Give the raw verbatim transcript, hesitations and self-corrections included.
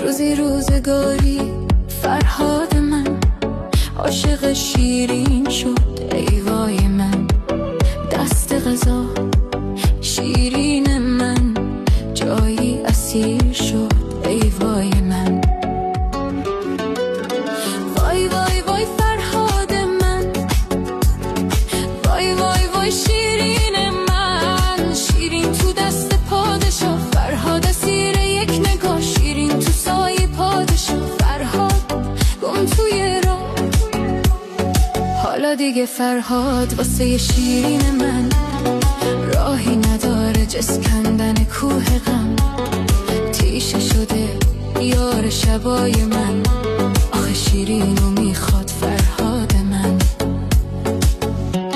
روزی روزگاری فرهاد من عاشق شیرین شد ای وای من، دست غذا شیرین من جایی اسیر شد ای وای من. وای وای وای فرهاد من، وای وای وای شیرین من، شیرین تو دست پادشاه، فرهاد اسیر یک نگاه، شیرین تو سایه پادشاه، فرهاد گم توی راه. حالا دیگه فرهاد واسه شیرین من راهی نداره جز کندن کوه غم، تیشه شده یار شبای من، آخه شیرینو میخواد